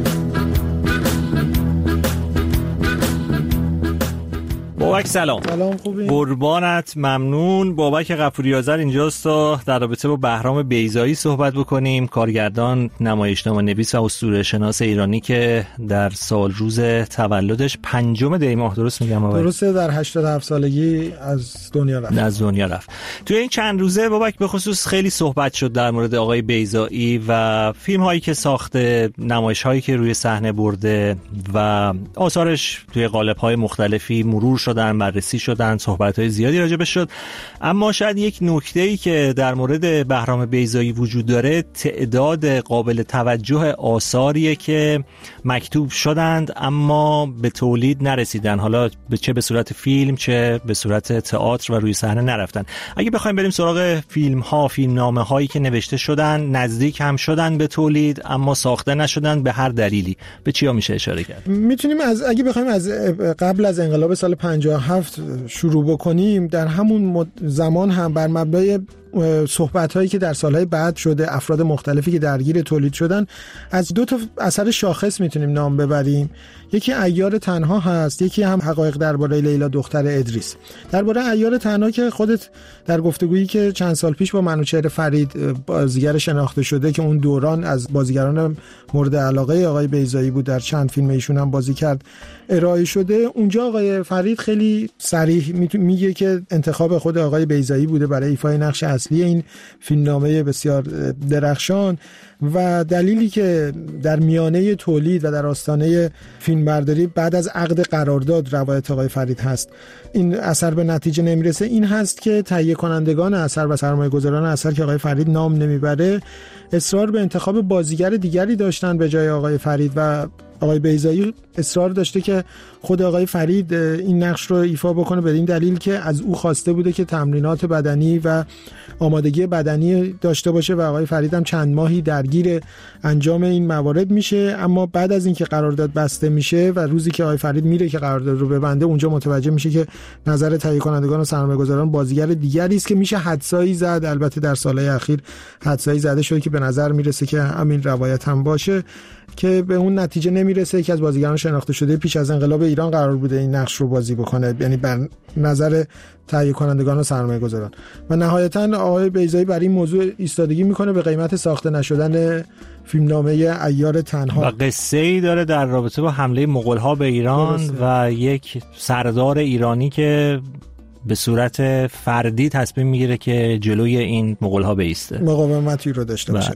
بابک سلام. سلام، خوبی؟ قربانت، ممنون. بابک غفوری آذر اینجاست تا در رابطه با بهرام بیضایی صحبت بکنیم، کارگردان، نمایشنامه نویس و اسطوره شناس ایرانی که در سال روز تولدش پنجم دی ماه، درست میگم بابک؟ درسته، در هشتاد و هفت سالگی از دنیا رفت. از دنیا رفت. توی این چند روزه بابک به خصوص خیلی صحبت شد در مورد آقای بیضایی و فیلم هایی که ساخته، نمایش هایی که روی صحنه برده و آثارش توی قالب های مختلفی مرور شدن، بررسی شدن، صحبت‌های زیادی راجبش شد. اما شاید یک نکته‌ای که در مورد بهرام بیضایی وجود داره، تعداد قابل توجه آثاریه که مکتوب شدند اما به تولید نرسیدن، حالا چه به صورت فیلم چه به صورت تئاتر و روی صحنه نرفتن. اگه بخوایم بریم سراغ فیلم‌ها، فیلمنامه‌هایی که نوشته شدن، نزدیک هم شدن به تولید اما ساخته نشدن به هر دلیلی، به چیا میشه اشاره کرد؟ میتونیم از اگه بخوایم از قبل از انقلاب سال پنجاه و هفت شروع بکنیم، در همون زمان هم بر مبنای صحبت‌هایی که در سالهای بعد شده، افراد مختلفی که درگیر تولید شدن، از دو تا اثر شاخص میتونیم نام ببریم. یکی عیار تنها هست، یکی هم حقایق درباره لیلا دختر ادریس. درباره عیار تنها که خودت در گفتگویی که چند سال پیش با منوچهر فرید، بازیگر شناخته شده که اون دوران از بازیگران مورد علاقه آقای بیضایی بود، در چند فیلم ایشون هم بازی کرد، ارائه شده، اونجا آقای فرید خیلی صریح میگه که انتخاب خود آقای بیضایی بوده برای ایفای نقش اصلی این فیلمنامه بسیار درخشان و دلیلی که در میانه تولید و در آستانه فیلمبرداری بعد از عقد قرارداد روایت آقای فرید هست این اثر به نتیجه نمیرسه، این هست که تهیه کنندگان اثر و سرمایه گذاران اثر که آقای فرید نام نمیبره اصرار به انتخاب بازیگر دیگری داشتن به جای آقای فرید و آقای بیضایی اصرار داشته که خود آقای فرید این نقش رو ایفا بکنه، به این دلیل که از او خواسته بوده که تمرینات بدنی و آمادگی بدنی داشته باشه و آقای فرید هم چند ماهی درگیر انجام این موارد میشه. اما بعد از اینکه قرارداد بسته میشه و روزی که آقای فرید میره که قرارداد رو ببنده، اونجا متوجه میشه که نظر تهیه کنندگان و سرمایه‌گذاران بازیگر دیگری است که میشه حدسایی زد. البته در سالهای اخیر حدسایی زده شده که به نظر میرسه که همین روایت هم باشه، که به اون نتیجه نمیرسه که از بازیگران شناخته شده پیش از انقلاب ایران قرار بوده این نقش رو بازی بکنه، یعنی بر نظر تهیه کنندگان و سرمایه گذاران. و نهایتاً آقای بیضایی بر این موضوع ایستادگی میکنه به قیمت ساخته نشدن فیلمنامه عیار تنها. و قصه ای داره در رابطه با حمله مغول‌ها به ایران درسته. و یک سردار ایرانی که به صورت فردی تصمیم میگیره که جلوی این مغول‌ها بایسته، مقاومتی رو داشته باشه.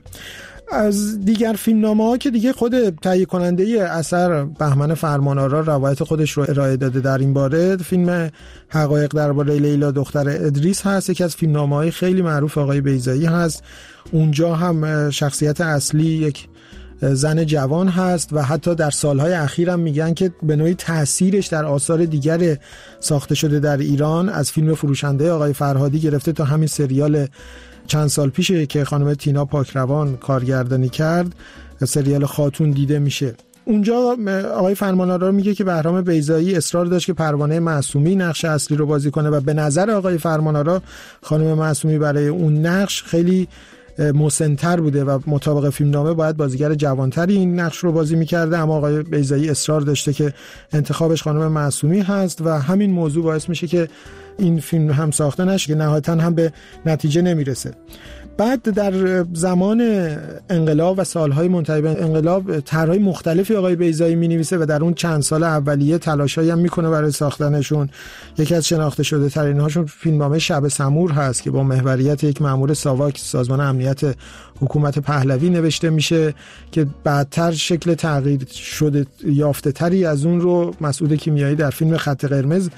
از دیگر فیلمنامه‌ها که دیگه خود تهیه کننده اثر بهمن فرمانآرا روایت خودش رو ارائه داده در این باره، فیلم حقایق درباره لیلا دختر ادریس هست، یکی از فیلمنامه‌های خیلی معروف آقای بیضایی هست. اونجا هم شخصیت اصلی یک زن جوان هست و حتی در سالهای اخیر هم میگن که به نوعی تأثیرش در آثار دیگر ساخته شده در ایران، از فیلم فروشنده آقای فرهادی گرفته تا همین سریال چند سال پیشه که خانم تینا پاکروان کارگردانی کرد، سریال خاتون دیده میشه. اونجا آقای فرمانآرا میگه که بهرام بیضایی اصرار داشت که پروانه معصومی نقش اصلی رو بازی کنه و به نظر آقای فرمانآرا خانم معصومی برای اون نقش خیلی مسن‌تر بوده و مطابق فیلمنامه باید بازیگر جوانتری این نقش رو بازی می‌کرده، اما آقای بیضایی اصرار داشته که انتخابش خانم معصومی هست و همین موضوع باعث میشه که این فیلم هم ساخته نشه که نهایتاً هم به نتیجه نمیرسه. بعد در زمان انقلاب و سالهای منتهی به انقلاب طرح‌های مختلفی آقای بیضایی می‌نویسه و در اون چند سال اولیه تلاشایی هم میکنه برای ساختنشون. یکی از شناخته شده ترین هاشون فیلمنامه شب سمور هست که با محوریت یک مأمور ساواک سازمان امنیت حکومت پهلوی نوشته میشه که بعدتر شکل تغییر شده یافته تری از اون رو مسعود کیمیایی در فیلم خط قرمز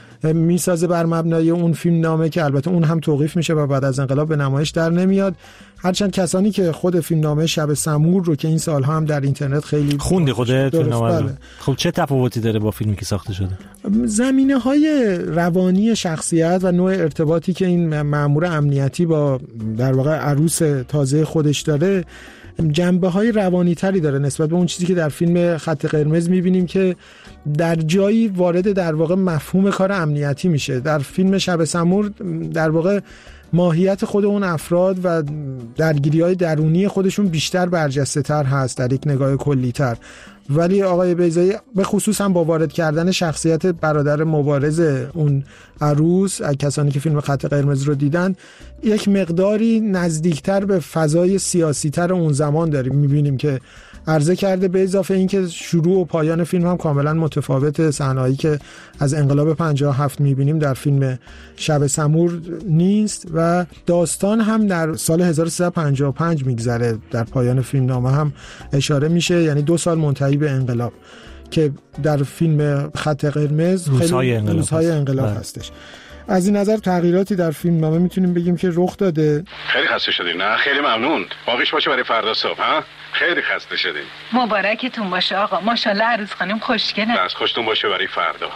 میسازه بر مبنای اون فیلم نامه که البته اون هم توقیف میشه و بعد از انقلاب به نمایش در نمیاد. هرچند کسانی که خود فیلم نامه شب سمور رو که این سالها هم در اینترنت خیلی خوندی خودت فیلم نامه رو، خب چه تفاوتی داره با فیلمی که ساخته شده؟ زمینه های روانی شخصیت و نوع ارتباطی که این مأمور امنیتی با در واقع عروس تازه خودش داره جنبه های روانی تری داره نسبت به اون چیزی که در فیلم خط قرمز میبینیم که در جایی وارد در واقع مفهوم کار امنیتی میشه. در فیلم شب سمور در واقع ماهیت خود اون افراد و درگیری‌های درونی خودشون بیشتر برجسته تر هست در یک نگاه کلی تر، ولی آقای بیضایی به خصوص هم با وارد کردن شخصیت برادر مبارز اون عروس، کسانی که فیلم خط قرمز رو دیدن، یک مقداری نزدیکتر به فضای سیاسی تر اون زمان داریم میبینیم که عرضه کرده. به اضافه اینکه شروع و پایان فیلم هم کاملا متفاوت، صحنه‌ای که از انقلاب پنجاه و هفت می‌بینیم در فیلم شب سمور نیست و داستان هم در سال هزار و سیصد و پنجاه و پنج میگذره. در پایان فیلم نامه هم اشاره میشه، یعنی دو سال منتهی به انقلاب که در فیلم خط قرمز روزهای انقلاب, روزهای انقلاب هست. هستش. از این نظر تغییراتی در فیلم نامه میتونیم بگیم که رخ داده. خیلی خسته شدیم. نه خیلی ممنون. باقیش باشه برای فردا صبح. ها خیلی خسته شدیم. مبارکتون باشه آقا. ماشاءالله عروس خانم خوشگله. دست خوشتون باشه برای فردا.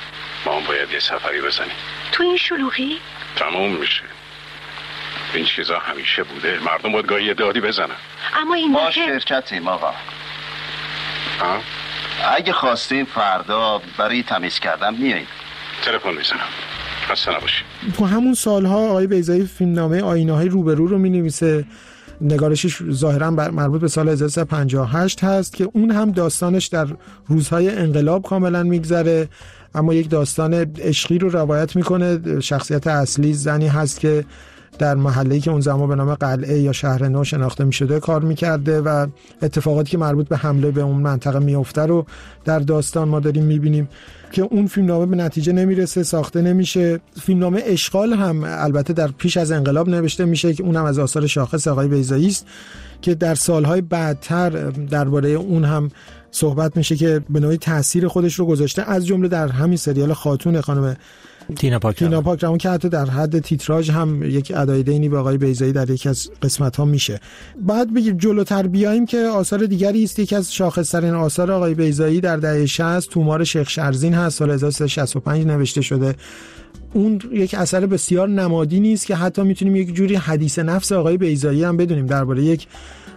ما هم باید یه سفری بزنیم. تو این شلوغی تموم میشه. این چیزا همیشه بوده. مردم باید گاهی دادی بزنن. اما این ما شرکتیم آقا. ها اگه خواستین فردا برای تمیز کردن میایید. تلفن میزنم. خسته نباشی. تو همون سالها آقای بیضایی فیلمنامه آینه‌های روبرو رو می‌نویسه. نگارشش ظاهراً مربوط به سال هزار و سیصد و پنجاه و هشت هست که اون هم داستانش در روزهای انقلاب کاملا میگذره، اما یک داستان عشقی رو روایت میکنه. شخصیت اصلی زنی هست که در محله‌ای که اون زمان به نام قلعه یا شهر نو شناخته می‌شده کار می‌کرده و اتفاقاتی که مربوط به حمله به اون منطقه میفته رو در داستان ما داریم می‌بینیم که اون فیلمنامه به نتیجه نمیرسه، ساخته نمیشه. فیلمنامه اشغال هم البته در پیش از انقلاب نوشته میشه که اونم از آثار شاخص آقای بیضایی است که در سالهای بعدتر درباره اون هم صحبت میشه که به نوعی تاثیر خودش رو گذاشته، از جمله در همین سریال خاتون خانم تینا پاک تینا پاک روان که حتی در حد تیتراژ هم یک ادای دینی به آقای بیضایی در یکی از قسمت‌ها میشه. بعد بگیم جلوتر بیایم که آثار دیگری است. یکی از شاخص‌ترین آثار آقای بیضایی در دهه شصت تومار شیخ شرزین هست، سال هزار و سیصد و شصت و پنج نوشته شده. اون یک اثر بسیار نمادی نیست که حتی میتونیم یک جوری حدیث نفس آقای بیضایی هم بدونیم درباره یک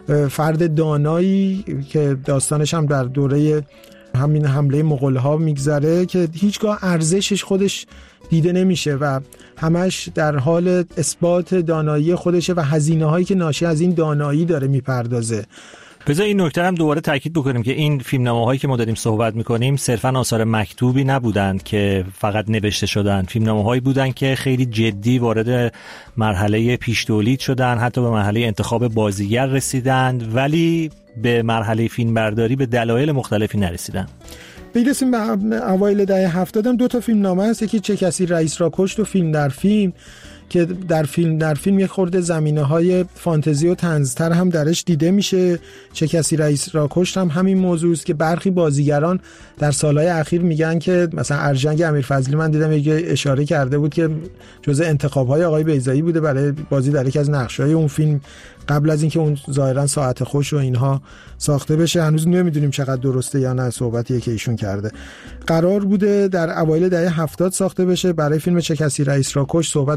فرد دانایی که داستانش هم در دوره همین حمله مغول‌ها میگذره که هیچگاه ارزشش خودش دیده نمیشه و همش در حال اثبات دانایی خودشه و هزینه‌هایی که ناشی از این دانایی داره میپردازه. بذار این نکته هم دوباره تاکید بکنیم که این فیلمنامه‌هایی که ما داریم صحبت می‌کنیم صرفاً آثار مکتوبی نبودند که فقط نوشته شدن. فیلمنامه‌هایی بودند که خیلی جدی وارد مرحله پیش تولید شدن، حتی به مرحله انتخاب بازیگر رسیدند، ولی به مرحله فیلمبرداری به دلایل مختلفی نرسیدن. برسیم به اوایل دهه هفتاد هم دو تا فیلمنامه هست، یکی چه کسی رئیس را کشت و فیلم در فیلم که در فیلم در فیلم یک خورده زمینه‌های فانتزی و طنزتر هم درش دیده میشه. چه کسی رئیس را کشت هم همین موضوع است که برخی بازیگران در سالهای اخیر میگن که مثلا ارجنگ امیرفضلی من دیدم یه اشاره کرده بود که جزء انتخاب‌های آقای بیضایی بوده برای بازی در یکی از نقش‌های اون فیلم قبل از اینکه اون ظاهرا ساعت خوش و اینها ساخته بشه. هنوز نمیدونیم چقدر درسته یا نه صحبتیه که ایشون کرده. قرار بوده در اوایل دهه هفتاد ساخته بشه. برای فیلم چه کسی رئیس را کشت صحبت از این بوده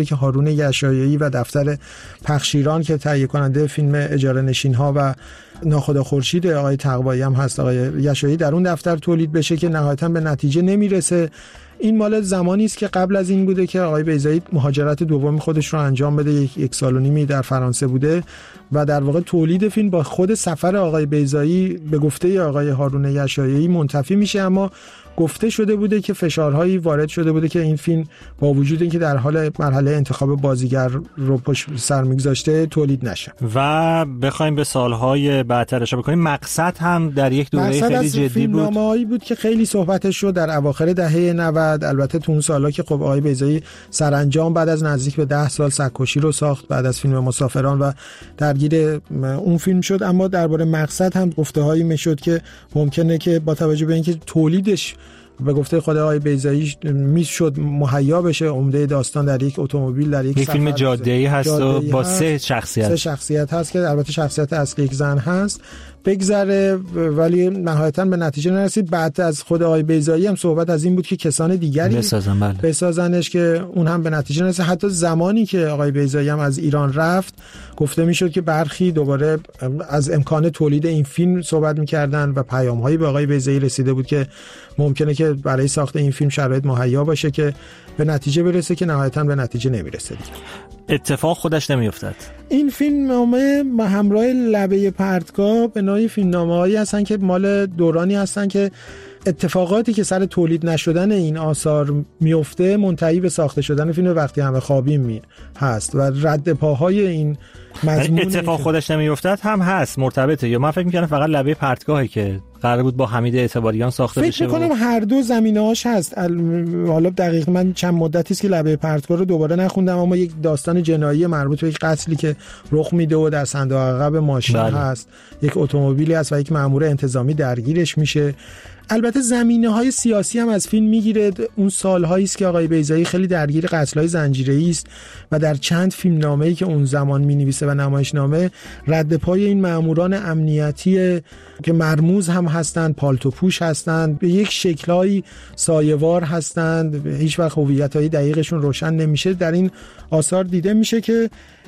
بوده که هارون یشایعی و دفتر پخشیران که تهیه کننده فیلم اجاره نشین‌ها و ناخدا خورشید آقای تقوایی هم هست، آقای یشایعی، در اون دفتر تولید بشه که نهایتاً به نتیجه نمیرسه. این مال زمانی است که قبل از این بوده که آقای بیضایی مهاجرت دوم خودش رو انجام بده، یک, یک سال و نیمی در فرانسه بوده و در واقع تولید فیلم با خود سفر آقای بیضایی به گفته آقای هارون یشایعی منتفی میشه، اما گفته شده بوده که فشارهایی وارد شده بوده که این فیلم با وجود اینکه در حال مرحله انتخاب بازیگر رو پشت سر میگذاشته تولید نشه. و بخوایم به سالهای بعدتر اشاره بکنیم، مقصد هم در یک دوره خیلی جدی بود. فیلمنامه‌ای بود که خیلی صحبتش شد در اواخر دهه نود، البته تو اون سالا که خب آقای بیضایی سرانجام بعد از نزدیک به ده سال سگ‌کشی رو ساخت بعد از فیلم مسافران و درگیر اون فیلم شد، اما درباره مقصد هم گفته‌هایی میشد که ممکنه که با توجه به اینکه تولیدش به گفته خود آقای بیضایی میشد مهیا بشه، عمده داستان در یک اتومبیل در یک, یک فیلم جاده‌ای هست و با هست. سه شخصیت سه شخصیت هست که البته شخصیت اصلی یک زن هست بگذره، ولی نهایتاً به نتیجه نرسید. بعد از خود آقای بیضایی هم صحبت از این بود که کسان دیگری بسازن بله. بسازنش که اون هم به نتیجه نرسید. حتی زمانی که آقای بیضایی هم از ایران رفت گفته میشد که برخی دوباره از امکان تولید این فیلم صحبت میکردن و پیام‌هایی به آقای بیضایی رسیده بود که ممکنه که برای ساخت این فیلم شرایط مهیا باشه که به نتیجه برسه که نهایتاً به نتیجه نمیرسه. اتفاق خودش نمیافتاد. این فیلم نامه همراه لبه پرتگاه به نوعی فیلم نامه‌هایی هستن که مال دورانی هستن که اتفاقاتی که سر تولید نشدن این آثار میفته منتهی به ساخته شدن فیلم وقتی همه خوابیم می هست و رد پاهای این مضمون اتفاق خودش نمیافتاد هم هست مرتبطه، یا من فکر می‌کنم فقط لبه پرتگاهی که قرار بود با حمید اعتباریان ساخته بشه. فکر می‌کنم هر دو زمینه‌هاش هست. حالا دقیق من چند مدتی است که لبه پرتگاه رو دوباره نخوندم، اما یک داستان جنایی مربوط به یک قتلی که رخ میده و در صندوق عقب ماشین بله. هست، یک اتومبیلی هست و یک مأمور انتظامی درگیرش میشه. البته زمینه‌های سیاسی هم از فیلم میگیره. اون سال‌هایی است که آقای بیضایی خیلی درگیر قتل‌های زنجیره‌ای است و در چند فیلمنامه‌ای که اون زمان می‌نویسه و نمایشنامه رد پای این مأموران امنیتی که مرموز هم هستند، پالتوپوش هستند، به یک شکل‌های سایه‌وار هستند، هیچ وقت هویت‌های دقیقشون روشن نمیشه، در این آثار دیده میشه که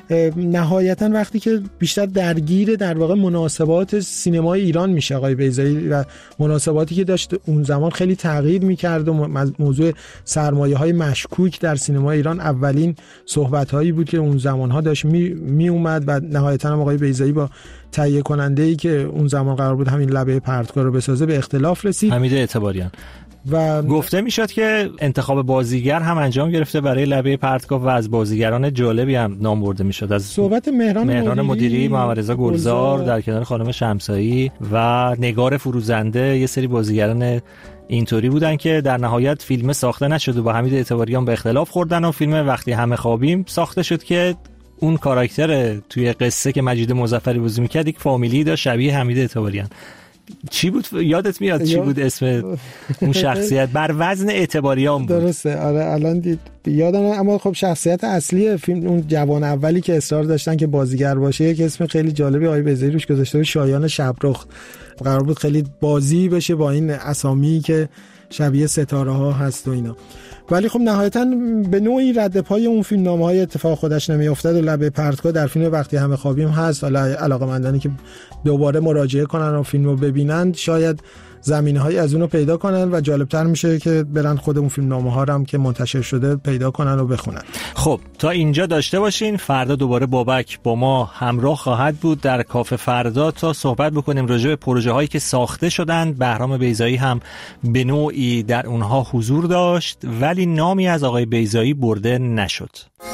نهایتا وقتی که بیشتر درگیر در واقع مناسبات سینمای ایران میشه آقای بیضایی و مناسباتی که داشت اون زمان خیلی تغییر میکرد و موضوع سرمایه های مشکوک در سینمای ایران اولین صحبت هایی بود که اون زمان ها داشت می, می اومد و نهایتا هم آقای بیضایی با تهیه کننده ای که اون زمان قرار بود همین لبه پرتگاه رو بسازه به اختلاف رسید، حمید اعتباریان. و گفته میشد که انتخاب بازیگر هم انجام گرفته برای لبه پرتگاه و از بازیگران جالبی هم نام برده میشد، از صحبت مهران, مهران مدیری، مدیری محمد رضا گلزار در کنار خانم شمسایی و نگار فروزنده، یه سری بازیگران اینطوری بودن که در نهایت فیلم ساخته نشد و با حمید اعتباریان به اختلاف خوردن و فیلم وقتی همه خوابیم ساخته شد که اون کاراکتر توی قصه که مجید مظفری بازی میکرد یک فامیلی داشت شبیه حمید اعتباریان. چی بود یادت میاد چی بود اسم اون شخصیت؟ بر وزن اعتباریان بود. درسته آره الان دید یادم، اما خب شخصیت اصلی فیلم اون جوان اولی که اصرار داشتن که بازیگر باشه یک اسم خیلی جالبی آقای بیضایی روش گذاشته بود، شایان شبرخ. قرار بود خیلی بازی بشه با این اسامی که شبیه ستاره ها هست و اینا، ولی خب نهایتا به نوعی رد پای اون فیلم نامه های اتفاق خودش نمیافتاد و لبه پرتگاه در فیلم وقتی همه خوابیم هست. حالا علاقه‌مندانی که دوباره مراجعه کنن و فیلم رو ببینن شاید زمینه های از اونو پیدا کنن و جالبتر میشه که برن خود اون فیلم نامه ها رو هم که منتشر شده پیدا کنن و بخونن. خب تا اینجا داشته باشین، فردا دوباره بابک با ما همراه خواهد بود در کافه فردا تا صحبت بکنیم راجع به پروژه هایی که ساخته شدند. بهرام بیضایی هم به نوعی در اونها حضور داشت ولی نامی از آقای بیضایی برده نشد.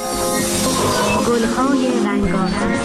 گل‌های رنگارنگ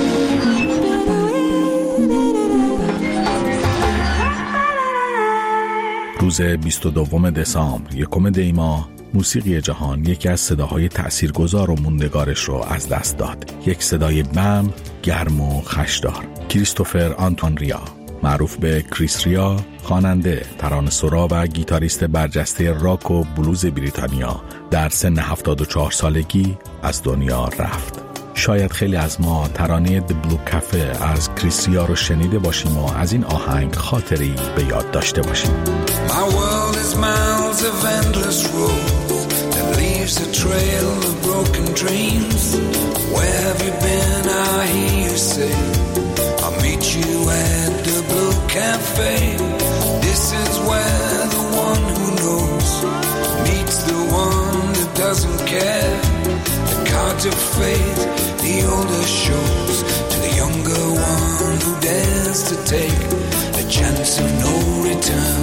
روز بیست و دوم دسامبر یکم دی ماه موسیقی جهان یکی از صداهای تأثیرگذار و موندگارش رو از دست داد. یک صدای بم، گرم و خشدار. کریستوفر آنتون ریا، معروف به کریس ریا، خواننده، ترانه‌سرا و گیتاریست برجسته راک و بلوز بریتانیا، در سن هفتاد و چهار سالگی از دنیا رفت. شاید خیلی از ما ترانه د بلو کافه از کریس ریا رو شنیده باشیم و از این آهنگ خاطری به یاد داشته باشیم. My world is miles of endless roads that lead leaves a trail of broken dreams. Where have you been? I hear you say, I'll meet you at the Blue Cafe. This is where the one who knows meets the one that doesn't care. The cards of fate, the older shows to the younger one who dares to take a chance of no return.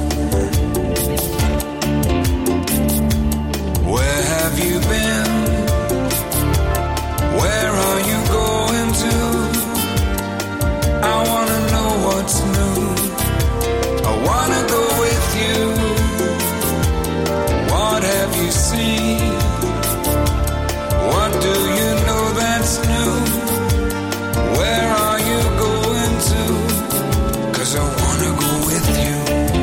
Where have you been? Where are you going to? I wanna know what's new. I wanna go with you. What have you seen? What do you know that's new? Where are you going to? 'Cause I wanna go with you.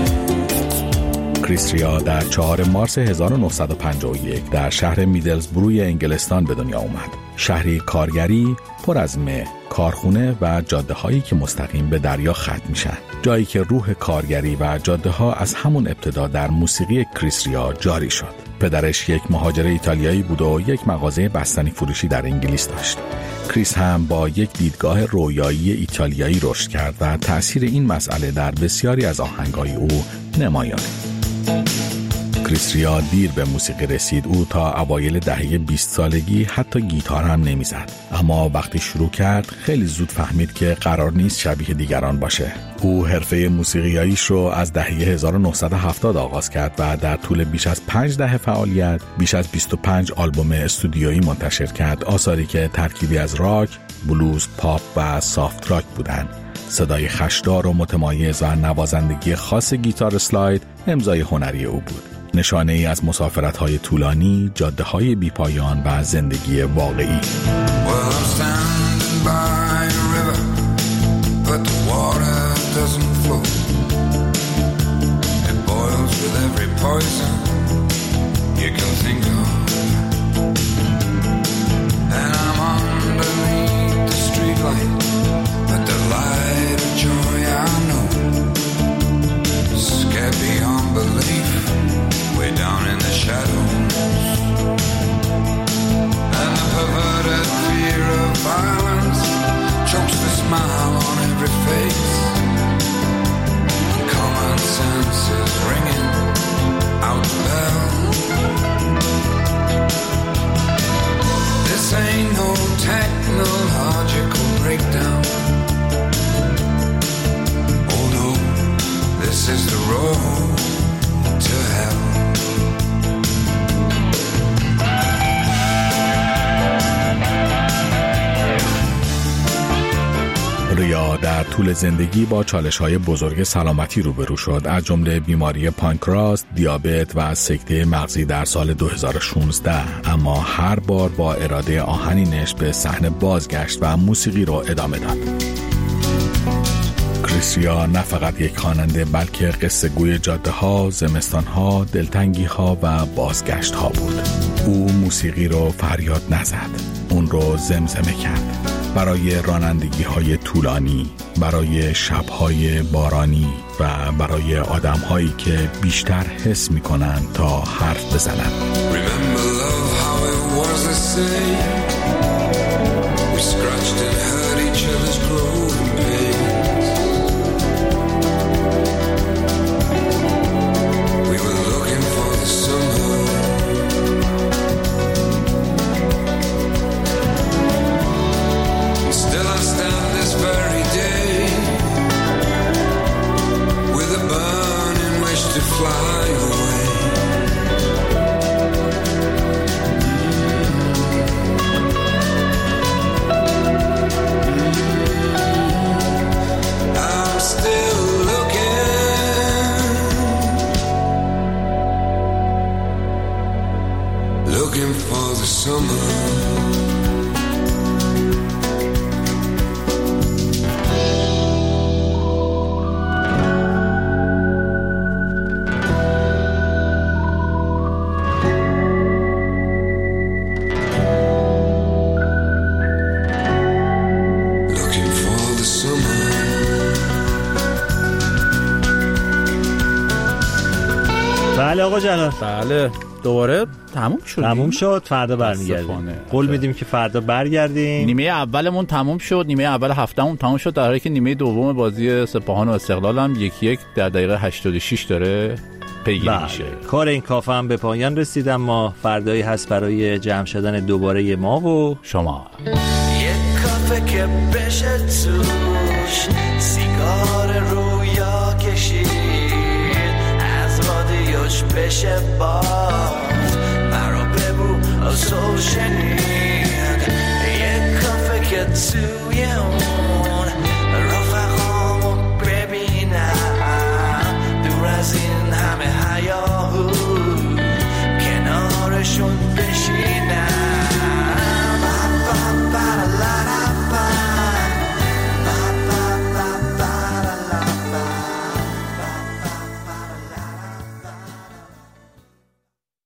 کریس ریا در چهارم مارس هزار و نهصد و پنجاه و یک در شهر میدلزبروی انگلستان به دنیا اومد. شهری کارگری پر از مه، کارخونه و جاده هایی که مستقیم به دریا ختم میشن. جایی که روح کارگری و جاده ها از همون ابتدا در موسیقی کریس ریا جاری شد. پدرش یک مهاجر ایتالیایی بود و یک مغازه بستنی فروشی در انگلیس داشت. کریس هم با یک دیدگاه رویایی ایتالیایی رشد کرد و تأثیر این مسئله در بسیاری از آهنگ‌های او نمایانه. کریس ریا دیر به موسیقی رسید. او تا اوایل دهه بیست سالگی حتی گیتار هم نمیزد. اما وقتی شروع کرد خیلی زود فهمید که قرار نیست شبیه دیگران باشه. او حرفه موسیقیاییش رو از دهه هزار و نهصد و هفتاد آغاز کرد و در طول بیش از پنج دهه فعالیت بیش از بیست و پنج آلبوم استودیویی منتشر کرد. آثاری که ترکیبی از راک، بلوز، پاپ و سافت راک بودند. صدای خشدار و متمایز و نوازندگی خاص گیتار اسلاید امضای هنری او بود. نشانه ای از مسافرت‌های طولانی، جاده‌های بی‌پایان و زندگی واقعی. Down in the shadows, and the perverted fear of violence chokes the smile on every face. Common sense is ringing out the bell. This ain't no technological breakdown. Oh no, this is the road to hell. ریا در طول زندگی با چالش‌های بزرگ سلامتی روبرو شد، از جمله بیماری پانکراس، دیابت و سکته مغزی در سال دو هزار و شانزده. اما هر بار با اراده آهنینش به صحنه بازگشت و موسیقی رو ادامه داد. کریس ریا نه فقط یک خواننده بلکه قصه گوی جاده ها، زمستان ها، دلتنگی ها و بازگشت ها بود. او موسیقی رو فریاد نزد، اون رو زمزمه کرد. برای رانندگی های طولانی، برای شب های بارانی و برای آدم هایی که بیشتر حس می کنن تا حرف بزنن. Remember love how it was the same. We scratched and hurt each other's growing pains. We were looking for the summer. Still I stand this very day with a burning wish to fly away. I'm still looking, looking for the summer. بله آقا جلال. بله دوباره تموم شد تموم شد فردا برمیگردیم. قول میدیم که فردا برگردیم. نیمه اولمون تموم شد، نیمه اول هفتهمون تموم شد، در حالی که نیمه دوم بازی سپاهان و استقلال هم یکی یک در دقیقه هشتاد و شش داره پیگیری میشه. کار این کافه هم به پایان رسید، اما فردایی هست برای جمع شدن دوباره ما و شما. یک کافه که بشه توش سیگار رویا کشید، از رادیوش بشه باز مرا ببو از شنید. یک کافه که توی اون